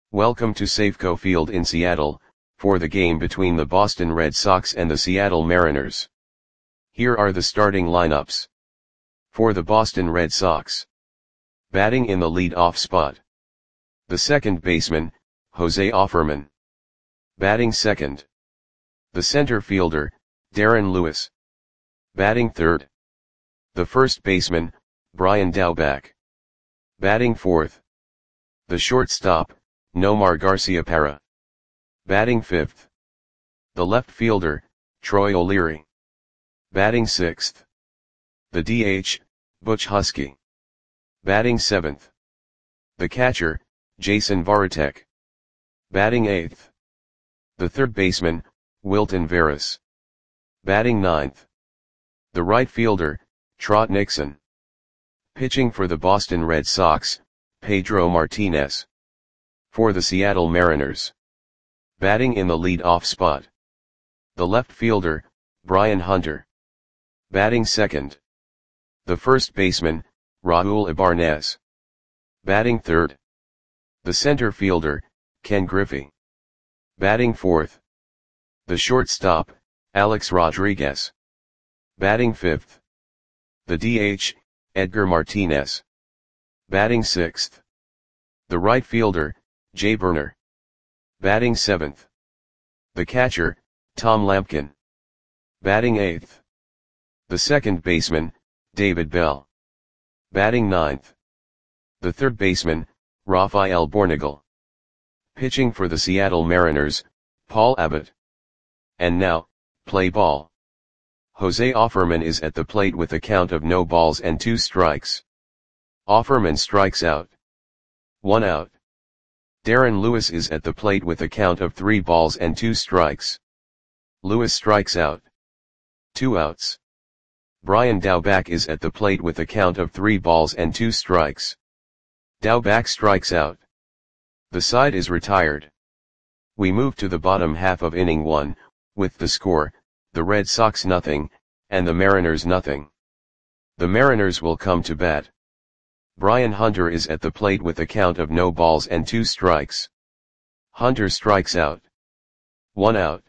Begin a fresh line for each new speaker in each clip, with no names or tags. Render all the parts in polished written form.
Welcome to Safeco Field in Seattle, for the game between the Boston Red Sox and the Seattle Mariners. Here are the starting lineups. For the Boston Red Sox. Batting in the lead-off spot. The second baseman, Jose Offerman. Batting second. The center fielder, Darren Lewis. Batting third. The first baseman, Brian Daubach. Batting fourth. The shortstop, Nomar Garciaparra. Batting fifth. The left fielder, Troy O'Leary. Batting sixth. The DH, Butch Huskey. Batting seventh. The catcher, Jason Varitek. Batting eighth. The third baseman, Wilton Veras. Batting ninth. The right fielder, Trot Nixon. Pitching for the Boston Red Sox, Pedro Martinez. For the Seattle Mariners. Batting in the lead-off spot. The left fielder, Brian Hunter. Batting second. The first baseman, Raul Ibanez. Batting third. The center fielder, Ken Griffey. Batting fourth. The shortstop, Alex Rodriguez. Batting fifth. The DH, Edgar Martinez. Batting sixth. The right fielder, Jay Burner. Batting seventh. The catcher, Tom Lampkin. Batting eighth. The second baseman, David Bell. Batting ninth. The third baseman, Rafael Bornagel. Pitching for the Seattle Mariners, Paul Abbott. And now, play ball. Jose Offerman is at the plate with a count of no balls and 2 strikes. Offerman strikes out. 1 out. Darren Lewis is at the plate with a count of 3 balls and 2 strikes. Lewis strikes out. 2 outs. Brian Daubach is at the plate with a count of 3 balls and 2 strikes. Daubach strikes out. The side is retired. We move to the bottom half of inning 1, with the score, the Red Sox nothing, and the Mariners nothing. The Mariners will come to bat. Brian Hunter is at the plate with a count of no balls and 2 strikes. Hunter strikes out. 1 out.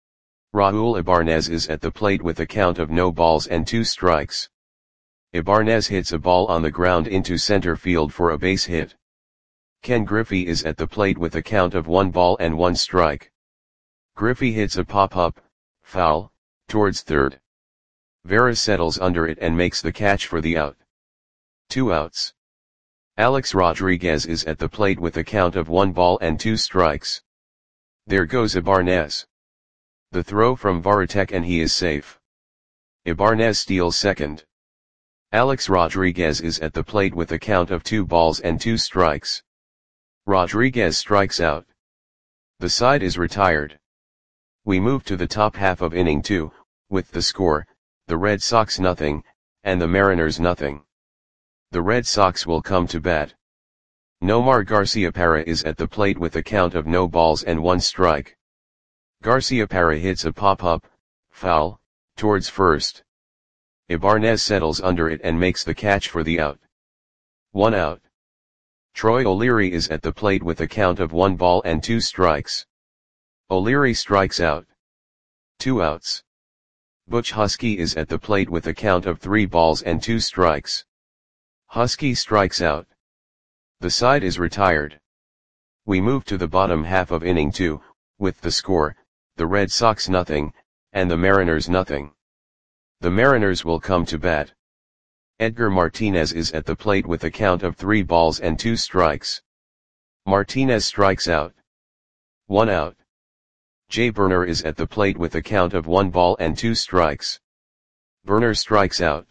Raul Ibanez is at the plate with a count of no balls and 2 strikes. Ibanez hits a ball on the ground into center field for a base hit. Ken Griffey is at the plate with a count of 1 ball and 1 strike. Griffey hits a pop-up, foul, towards third. Veras settles under it and makes the catch for the out. 2 outs. Alex Rodriguez is at the plate with a count of 1 ball and 2 strikes. There goes Ibanez. The throw from Varitek and he is safe. Ibanez steals second. Alex Rodriguez is at the plate with a count of 2 balls and 2 strikes. Rodriguez strikes out. The side is retired. We move to the top half of inning 2, with the score, the Red Sox nothing, and the Mariners nothing. The Red Sox will come to bat. Nomar Garciaparra is at the plate with a count of no balls and 1 strike. Garciaparra hits a pop-up, foul, towards first. Ibanez settles under it and makes the catch for the out. 1 out. Troy O'Leary is at the plate with a count of 1 ball and 2 strikes. O'Leary strikes out. 2 outs. Butch Huskey is at the plate with a count of 3 balls and 2 strikes. Huskey strikes out. The side is retired. We move to the bottom half of inning 2, with the score, the Red Sox nothing, and the Mariners nothing. The Mariners will come to bat. Edgar Martinez is at the plate with a count of 3 balls and 2 strikes. Martinez strikes out. 1 out. Jay Burner is at the plate with a count of 1 ball and 2 strikes. Burner strikes out.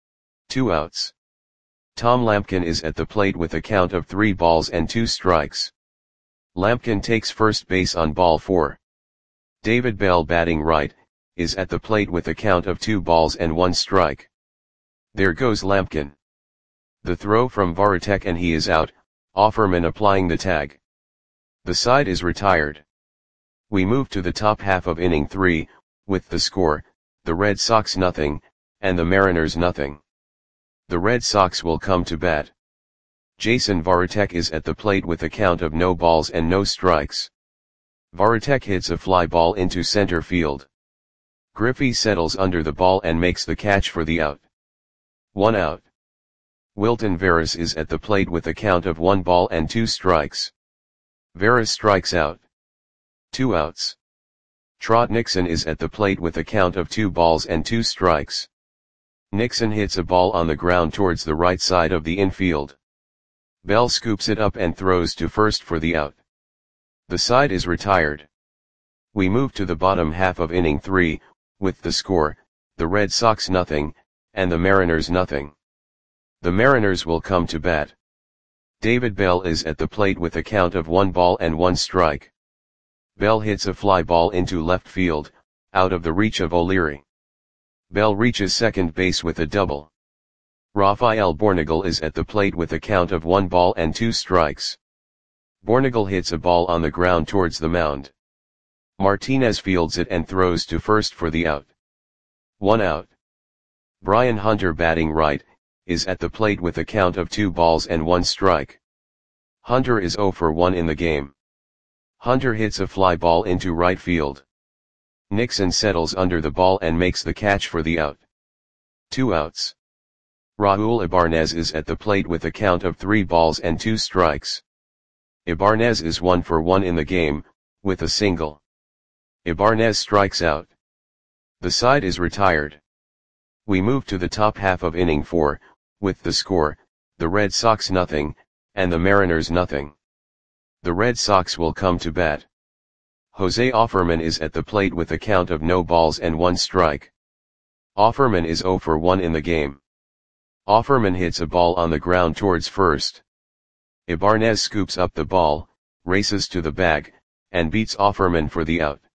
2 outs. Tom Lampkin is at the plate with a count of 3 balls and 2 strikes. Lampkin takes first base on ball 4. David Bell, batting right, is at the plate with a count of 2 balls and 1 strike. There goes Lampkin. The throw from Varitek and he is out, Offerman applying the tag. The side is retired. We move to the top half of inning 3, with the score, the Red Sox nothing, and the Mariners nothing. The Red Sox will come to bat. Jason Varitek is at the plate with a count of no balls and no strikes. Varitek hits a fly ball into center field. Griffey settles under the ball and makes the catch for the out. 1 out. Wilton Veras is at the plate with a count of 1 ball and 2 strikes. Veras strikes out. 2 outs. Trot Nixon is at the plate with a count of 2 balls and 2 strikes. Nixon hits a ball on the ground towards the right side of the infield. Bell scoops it up and throws to first for the out. The side is retired. We move to the bottom half of inning 3, with the score, the Red Sox nothing, and the Mariners nothing. The Mariners will come to bat. David Bell is at the plate with a count of 1 ball and 1 strike. Bell hits a fly ball into left field, out of the reach of O'Leary. Bell reaches second base with a double. Rafael Bornagel is at the plate with a count of 1 ball and 2 strikes. Bornagel hits a ball on the ground towards the mound. Martinez fields it and throws to first for the out. 1 out. Brian Hunter, batting right, is at the plate with a count of 2 balls and 1 strike. Hunter is 0 for 1 in the game. Hunter hits a fly ball into right field. Nixon settles under the ball and makes the catch for the out. 2 outs. Raul Ibanez is at the plate with a count of 3 balls and 2 strikes. Ibanez is 1 for 1 in the game, with a single. Ibanez strikes out. The side is retired. We move to the top half of inning 4, with the score, the Red Sox nothing, and the Mariners nothing. The Red Sox will come to bat. Jose Offerman is at the plate with a count of no balls and 1 strike. Offerman is 0 for 1 in the game. Offerman hits a ball on the ground towards first. Ibanez scoops up the ball, races to the bag, and beats Offerman for the out.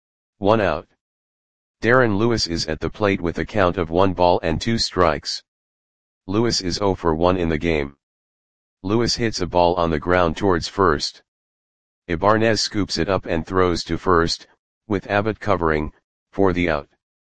1 out. Darren Lewis is at the plate with a count of 1 ball and 2 strikes. Lewis is 0 for 1 in the game. Lewis hits a ball on the ground towards first. Ibanez scoops it up and throws to first, with Abbott covering, for the out.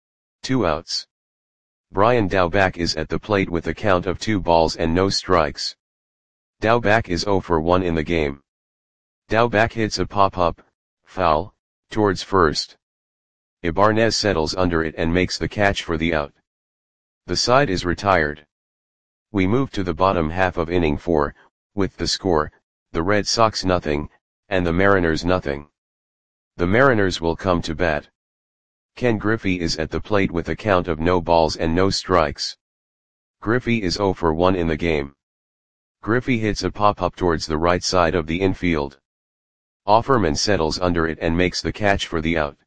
2 outs. Brian Daubach is at the plate with a count of 2 balls and no strikes. Daubach is 0 for 1 in the game. Daubach hits a pop-up, foul, towards first. Ibanez settles under it and makes the catch for the out. The side is retired. We move to the bottom half of inning 4, with the score, the Red Sox nothing, and the Mariners nothing. The Mariners will come to bat. Ken Griffey is at the plate with a count of no balls and no strikes. Griffey is 0 for 1 in the game. Griffey hits a pop-up towards the right side of the infield. Offerman settles under it and makes the catch for the out.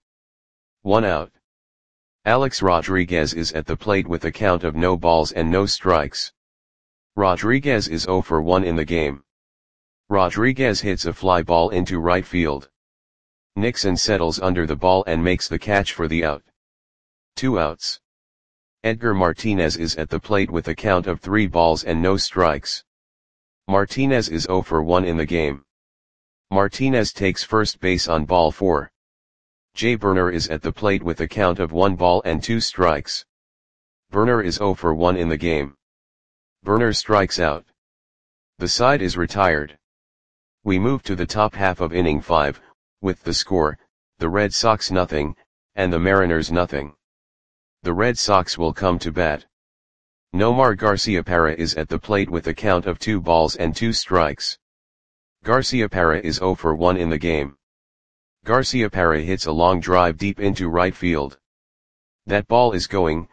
1 out. Alex Rodriguez is at the plate with a count of no balls and no strikes. Rodriguez is 0 for 1 in the game. Rodriguez hits a fly ball into right field. Nixon settles under the ball and makes the catch for the out. 2 outs. Edgar Martinez is at the plate with a count of 3 balls and no strikes. Martinez is 0 for 1 in the game. Martinez takes first base on ball 4. Jay Burner is at the plate with a count of 1 ball and 2 strikes. Burner is 0 for 1 in the game. Burner strikes out. The side is retired. We move to the top half of inning 5, with the score, the Red Sox nothing, and the Mariners nothing. The Red Sox will come to bat. Nomar Garciaparra is at the plate with a count of 2 balls and 2 strikes. Garciaparra is 0 for 1 in the game. Garciaparra hits a long drive deep into right field. That ball is gone.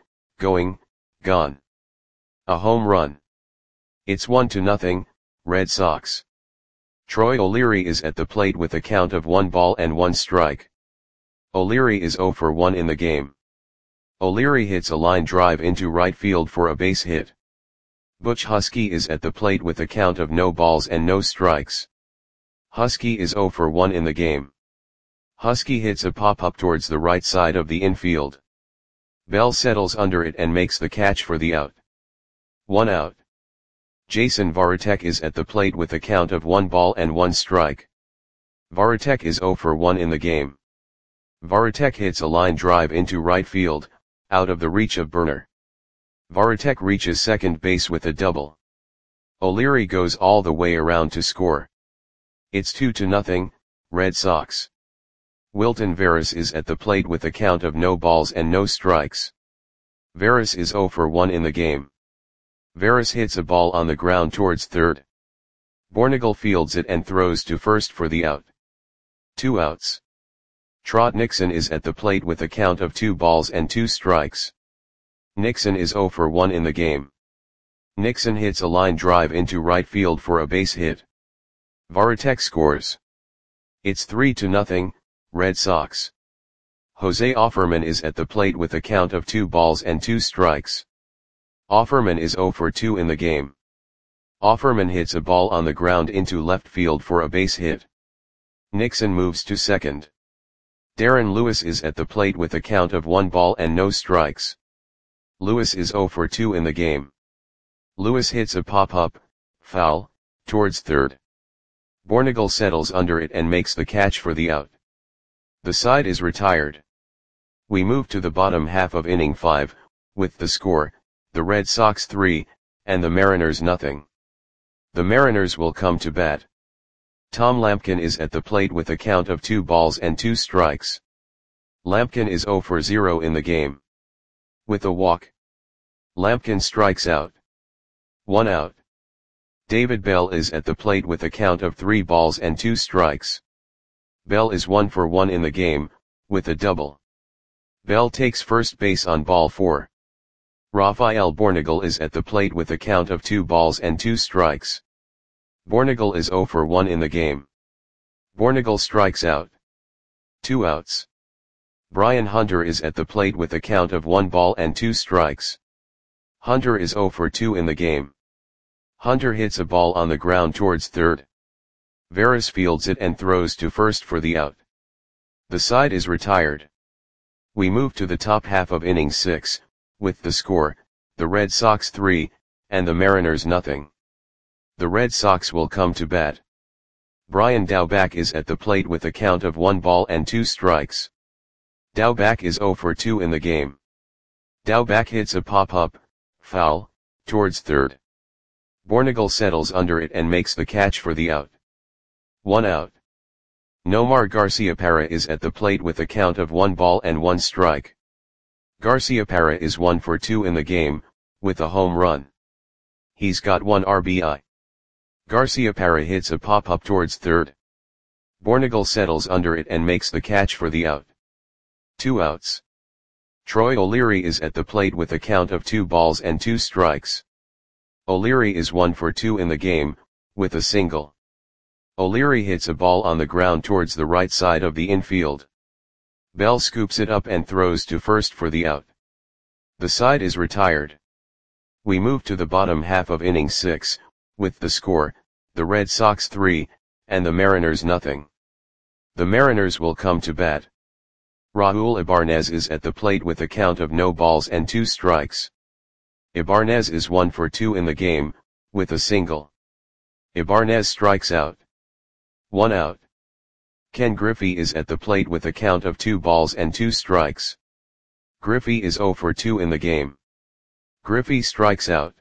A home run. It's 1-0, Red Sox. Troy O'Leary is at the plate with a count of 1 ball and 1 strike. O'Leary is 0 for 1 in the game. O'Leary hits a line drive into right field for a base hit. Butch Husky is at the plate with a count of no balls and no strikes. Husky is 0 for 1 in the game. Husky hits a pop-up towards the right side of the infield. Bell settles under it and makes the catch for the out. 1 out. Jason Varitek is at the plate with a count of 1 ball and 1 strike. Varitek is 0 for 1 in the game. Varitek hits a line drive into right field, out of the reach of Burner. Varitek reaches second base with a double. O'Leary goes all the way around to score. It's 2-0, Red Sox. Wilton Veras is at the plate with a count of no balls and no strikes. Veras is 0 for 1 in the game. Veras hits a ball on the ground towards third. Bornagel fields it and throws to first for the out. 2 outs. Trot Nixon is at the plate with a count of 2 balls and 2 strikes. Nixon is 0 for 1 in the game. Nixon hits a line drive into right field for a base hit. Varitek scores. It's 3-0, Red Sox. Jose Offerman is at the plate with a count of 2 balls and 2 strikes. Offerman is 0 for 2 in the game. Offerman hits a ball on the ground into left field for a base hit. Nixon moves to second. Darren Lewis is at the plate with a count of 1 ball and no strikes. Lewis is 0 for 2 in the game. Lewis hits a pop-up, foul, towards third. Bornagel settles under it and makes the catch for the out. The side is retired. We move to the bottom half of inning 5, with the score, the Red Sox 3, and the Mariners 0. The Mariners will come to bat. Tom Lampkin is at the plate with a count of 2 balls and 2 strikes. Lampkin is 0 for 0 in the game. With a walk, Lampkin strikes out. 1 out. David Bell is at the plate with a count of 3 balls and 2 strikes. Bell is 1 for 1 in the game, with a double. Bell takes first base on ball 4. Rafael Bornagel is at the plate with a count of 2 balls and 2 strikes. Bornagel is 0 for 1 in the game. Bornagel strikes out. 2 outs. Brian Hunter is at the plate with a count of 1 ball and 2 strikes. Hunter is 0 for 2 in the game. Hunter hits a ball on the ground towards third. Veras fields it and throws to first for the out. The side is retired. We move to the top half of inning 6, with the score, the Red Sox 3, and the Mariners 0. The Red Sox will come to bat. Brian Daubach is at the plate with a count of 1 ball and 2 strikes. Daubach is 0 for 2 in the game. Daubach hits a pop-up, foul, towards third. Bornagel settles under it and makes the catch for the out. 1 out. Nomar Garciaparra is at the plate with a count of 1 ball and 1 strike. Garciaparra is 1 for 2 in the game, with a home run. He's got 1 RBI. Garciaparra hits a pop-up towards third. Bornagel settles under it and makes the catch for the out. 2 outs. Troy O'Leary is at the plate with a count of 2 balls and 2 strikes. O'Leary is 1 for 2 in the game, with a single. O'Leary hits a ball on the ground towards the right side of the infield. Bell scoops it up and throws to first for the out. The side is retired. We move to the bottom half of inning 6, with the score, the Red Sox 3, and the Mariners 0. The Mariners will come to bat. Raul Ibarnez is at the plate with a count of no balls and 2 strikes. Ibarnez is 1 for 2 in the game, with a single. Ibarnez strikes out. 1 out. Ken Griffey is at the plate with a count of 2 balls and 2 strikes. Griffey is 0 for 2 in the game. Griffey strikes out.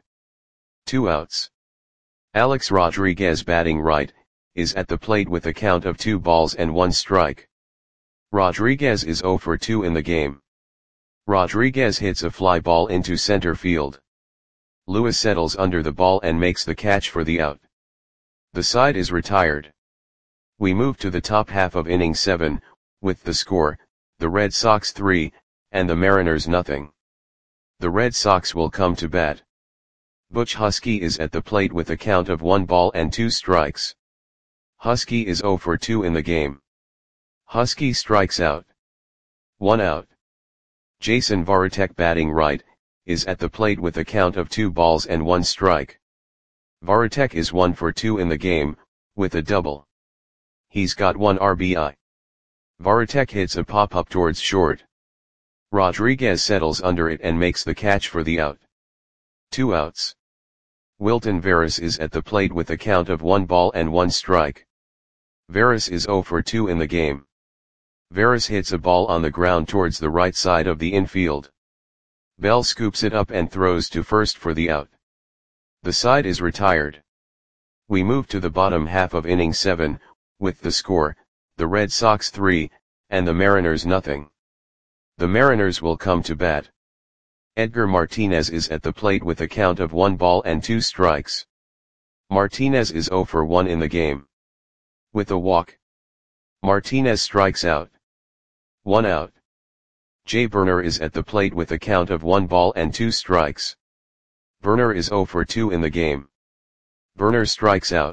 2 outs. Alex Rodriguez, batting right, is at the plate with a count of 2 balls and 1 strike. Rodriguez is 0 for 2 in the game. Rodriguez hits a fly ball into center field. Lewis settles under the ball and makes the catch for the out. The side is retired. We move to the top half of inning 7, with the score, the Red Sox 3, and the Mariners 0. The Red Sox will come to bat. Butch Husky is at the plate with a count of 1 ball and 2 strikes. Husky is 0 for 2 in the game. Husky strikes out. 1 out. Jason Varitek, batting right, is at the plate with a count of 2 balls and 1 strike. Varitek is 1 for 2 in the game, with a double. He's got 1 RBI. Varitek hits a pop-up towards short. Rodriguez settles under it and makes the catch for the out. 2 outs. Wilton Veras is at the plate with a count of 1 ball and 1 strike. Veras is 0 for 2 in the game. Veras hits a ball on the ground towards the right side of the infield. Bell scoops it up and throws to first for the out. The side is retired. We move to the bottom half of inning 7, with the score, the Red Sox 3, and the Mariners nothing. The Mariners will come to bat. Edgar Martinez is at the plate with a count of 1 ball and 2 strikes. Martinez is 0 for 1 in the game. With a walk, Martinez strikes out. 1 out. Jay Burner is at the plate with a count of 1 ball and 2 strikes. Burner is 0 for 2 in the game. Burner strikes out.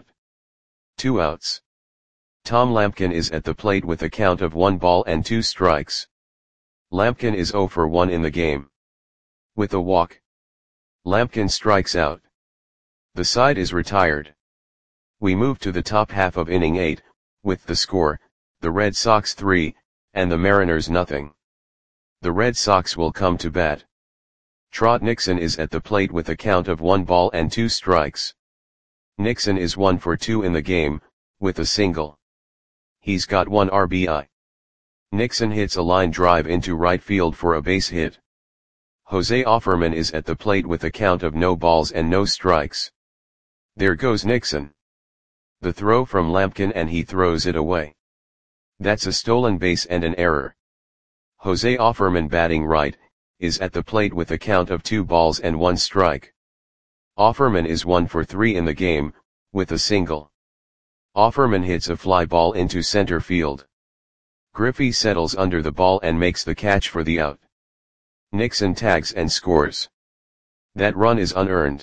2 outs. Tom Lampkin is at the plate with a count of 1 ball and 2 strikes. Lampkin is 0 for 1 in the game. With a walk, Lampkin strikes out. The side is retired. We move to the top half of inning 8, with the score, the Red Sox 3, and the Mariners nothing. The Red Sox will come to bat. Trot Nixon is at the plate with a count of 1 ball and 2 strikes. Nixon is 1 for 2 in the game, with a single. He's got 1 RBI. Nixon hits a line drive into right field for a base hit. Jose Offerman is at the plate with a count of no balls and no strikes. There goes Nixon. The throw from Lampkin and he throws it away. That's a stolen base and an error. Jose Offerman, batting right, is at the plate with a count of 2 balls and 1 strike. Offerman is 1 for 3 in the game, with a single. Offerman hits a fly ball into center field. Griffey settles under the ball and makes the catch for the out. Nixon tags and scores. That run is unearned.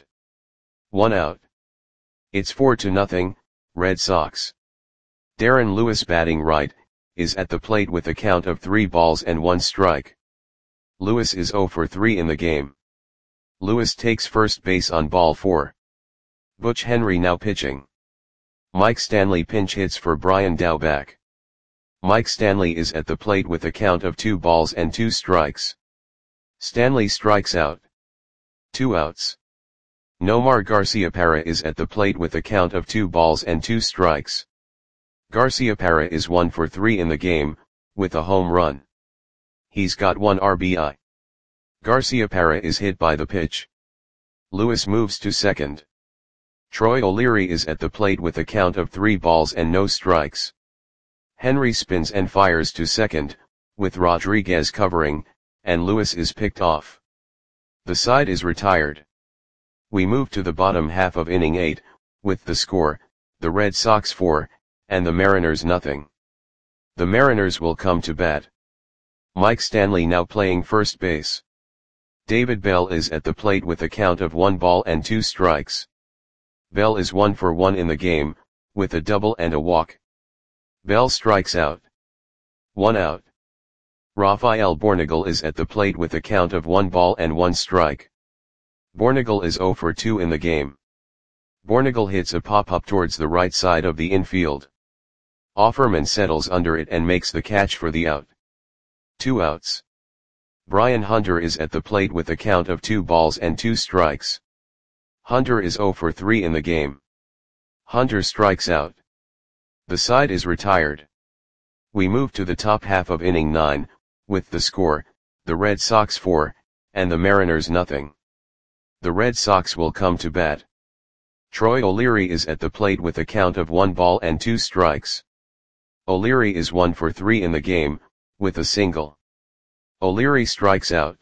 1 out. It's 4-0, Red Sox. Darren Lewis, batting right, is at the plate with a count of 3 balls and 1 strike. Lewis is 0 for 3 in the game. Lewis takes first base on ball 4. Butch Henry now pitching. Mike Stanley pinch hits for Brian Daubach. Mike Stanley is at the plate with a count of 2 balls and 2 strikes. Stanley strikes out. 2 outs. Nomar Garciaparra is at the plate with a count of 2 balls and 2 strikes. Garciaparra is 1 for 3 in the game, with a home run. He's got 1 RBI. Garciaparra is hit by the pitch. Lewis moves to second. Troy O'Leary is at the plate with a count of 3 balls and no strikes. Henry spins and fires to second, with Rodriguez covering, and Lewis is picked off. The side is retired. We move to the bottom half of inning 8, with the score, the Red Sox 4, and the Mariners nothing. The Mariners will come to bat. Mike Stanley now playing first base. David Bell is at the plate with a count of 1 ball and 2 strikes. Bell is 1 for 1 in the game, with a double and a walk. Bell strikes out. 1 out. Rafael Bornagel is at the plate with a count of 1 ball and 1 strike. Bornagel is 0 for 2 in the game. Bornagel hits a pop-up towards the right side of the infield. Offerman settles under it and makes the catch for the out. 2 outs. Brian Hunter is at the plate with a count of 2 balls and 2 strikes. Hunter is 0 for 3 in the game. Hunter strikes out. The side is retired. We move to the top half of inning 9, with the score, the Red Sox 4, and the Mariners nothing. The Red Sox will come to bat. Troy O'Leary is at the plate with a count of 1 ball and 2 strikes. O'Leary is 1 for 3 in the game, with a single. O'Leary strikes out.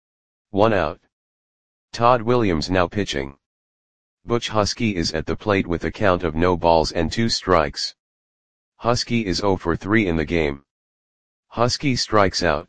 1 out. Todd Williams now pitching. Butch Husky is at the plate with a count of no balls and 2 strikes. Husky is 0 for 3 in the game. Husky strikes out.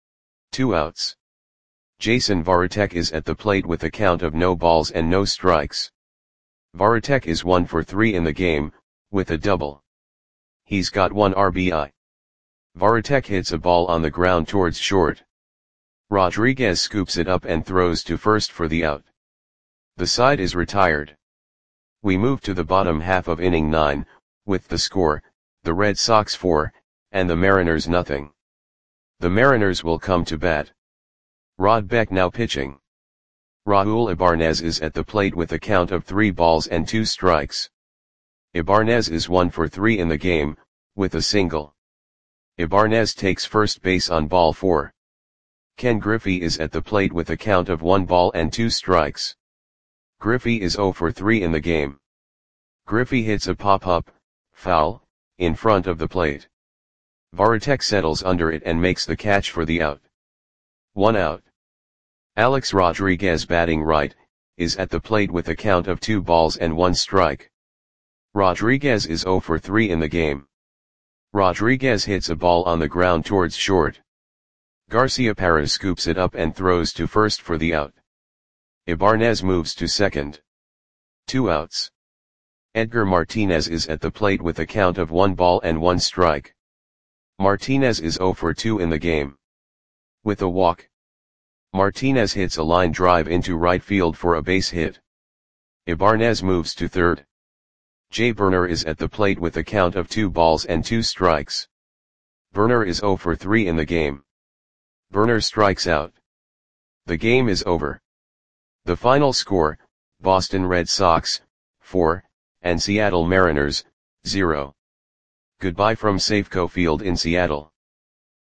2 outs. Jason Varitek is at the plate with a count of no balls and no strikes. Varitek is 1 for 3 in the game, with a double. He's got 1 RBI. Varitek hits a ball on the ground towards short. Rodriguez scoops it up and throws to first for the out. The side is retired. We move to the bottom half of inning 9, with the score, the Red Sox 4, and the Mariners nothing. The Mariners will come to bat. Rod Beck now pitching. Raul Ibanez is at the plate with a count of 3 balls and 2 strikes. Ibanez is 1 for 3 in the game, with a single. Ibanez takes first base on ball 4. Ken Griffey is at the plate with a count of 1 ball and 2 strikes. Griffey is 0 for 3 in the game. Griffey hits a pop-up, foul, in front of the plate. Varitek settles under it and makes the catch for the out. 1 out. Alex Rodriguez, batting right, is at the plate with a count of 2 balls and 1 strike. Rodriguez is 0 for 3 in the game. Rodriguez hits a ball on the ground towards short. Garciaparra scoops it up and throws to first for the out. Ibanez moves to second. 2 outs. Edgar Martinez is at the plate with a count of 1 ball and 1 strike. Martinez is 0 for 2 in the game. With a walk, Martinez hits a line drive into right field for a base hit. Ibanez moves to third. Jay Burner is at the plate with a count of 2 balls and 2 strikes. Burner is 0 for 3 in the game. Burner strikes out. The game is over. The final score, Boston Red Sox, 4, and Seattle Mariners, 0. Goodbye from Safeco Field in Seattle.